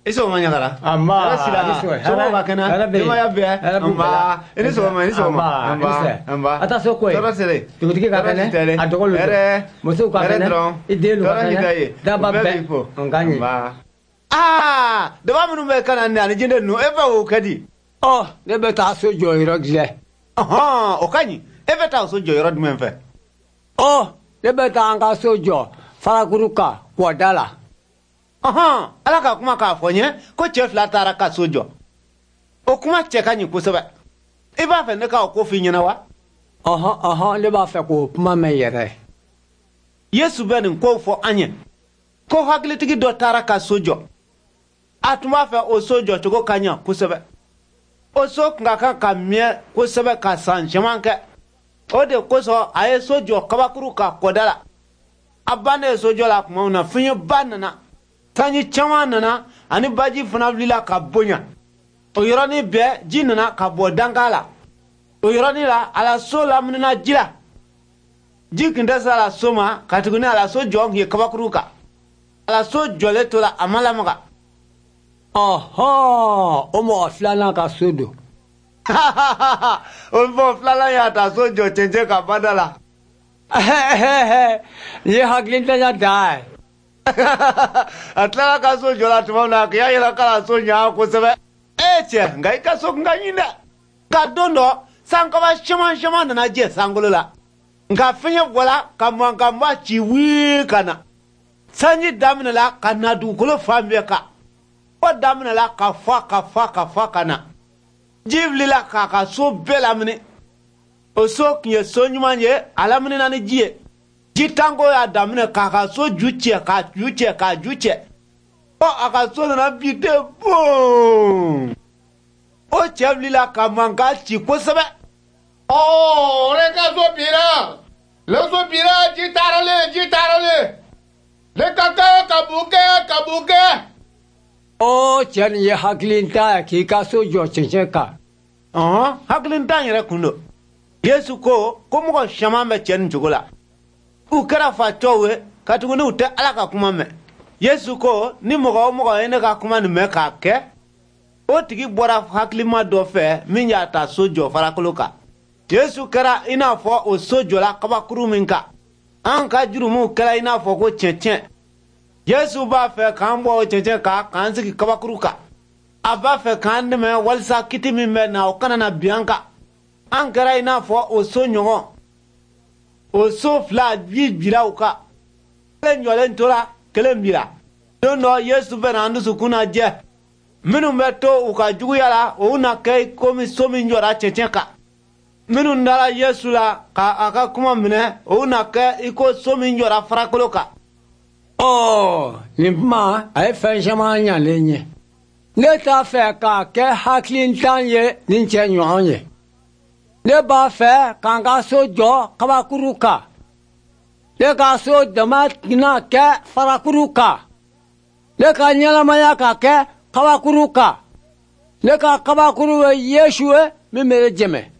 Iso manyagara. Amma. So bakana. Dima ya be. Amba. Ini so ma. Amba. Ata so ko. Toro sele. Tugutiki ka kana. Adogolo. Musu ka kana. Idelu ka kana. Daba be. Ngani. Ah, the woman be kana ni jinde no eba wo kadi. Oh, ne be ta so joyro gile. Aha, okani. Ebe ta so joyro dum fe. Oh, ne be ta anga so jo. Farakuruka kwadala. Aha, alaka kuma ka fonye ko chef la tara ka sojo. O kuma cheka nyi kusaba. Iba fe ne ka ko fi nyina wa. Aha, le ba fe ko kuma me yere. Yesu ben ko fo anye. Ko hagli tigi do tara ka sojo. Atuma fe o sojo to ko kanya kusaba. O so nga ka mie kusaba ka san jamanke. O de ko so aye sojo kabakuru ka kodala. Abane sojo la kuma na finye banana. Tanyi chama nana ani baji funavlila ka bonya o yoroni be jinana ka bodangala o yoroni la ala so la munna jira jikinda sala soma katiguna ala so jong ye kabakruka ala so jole to la amala maga aha o mo flana ka sodo o mo flana ya ta so jo chenje ka badala ye haglinta ya dai Atla ka so jola tumana ka ya kala so nya ko sebe eche ngai ka so nganyinda ka dondo sanka ba shima na je sangolola nga finya wala ka mwa chiwi kana sanyi damna la kana du kulo fambe ka o damna la ka fa kana jivli la ka so bela mini o so kye so nyuma ye alamni na ni jie jitango ya damne kaka so juche o aka so na bite boom o chevli la kamanga chi ko sabe oh le ka so bira jitarale le kaka kabuke oh chen ye haklinta ki ka so jo chencheka haklinta yere kundo Yesu ko mo shamambe chen jugula ukara fa towe katuguni ute alaka kuma me Yesu ko ni mogo ene ka kuma ni me ka ke o tigi bora haklima do fe minya ta sojo farakoloka Yesu kara ina fo o sojo la kabakuru minka an ka jurumu kara ina fo ko chechen Yesu ba fe kan bo chechen ka kan siki kabakuru ka aba fe kan de me walsa kitimi me na o kana na bianka an kara ina fo o sonyo o so fla bira uka kelen yolen tola kelen bira no Yesu benandu sukuna je minu meto uka jugu yala o una kai komi somi njora chechenka minu ndala Yesu la ka aka kuma mine o una kai iko somi njora farakoloka oh limpma ay fenjama nya lenye ne ta fe ka ke haklin tanye ninche nyonye ne ba fe kanga so jo kabakuruka le ka so dama na ke farakuruka le ka nyala maya ka ke kabakuruka le ka kabakuru yeshue me mere jeme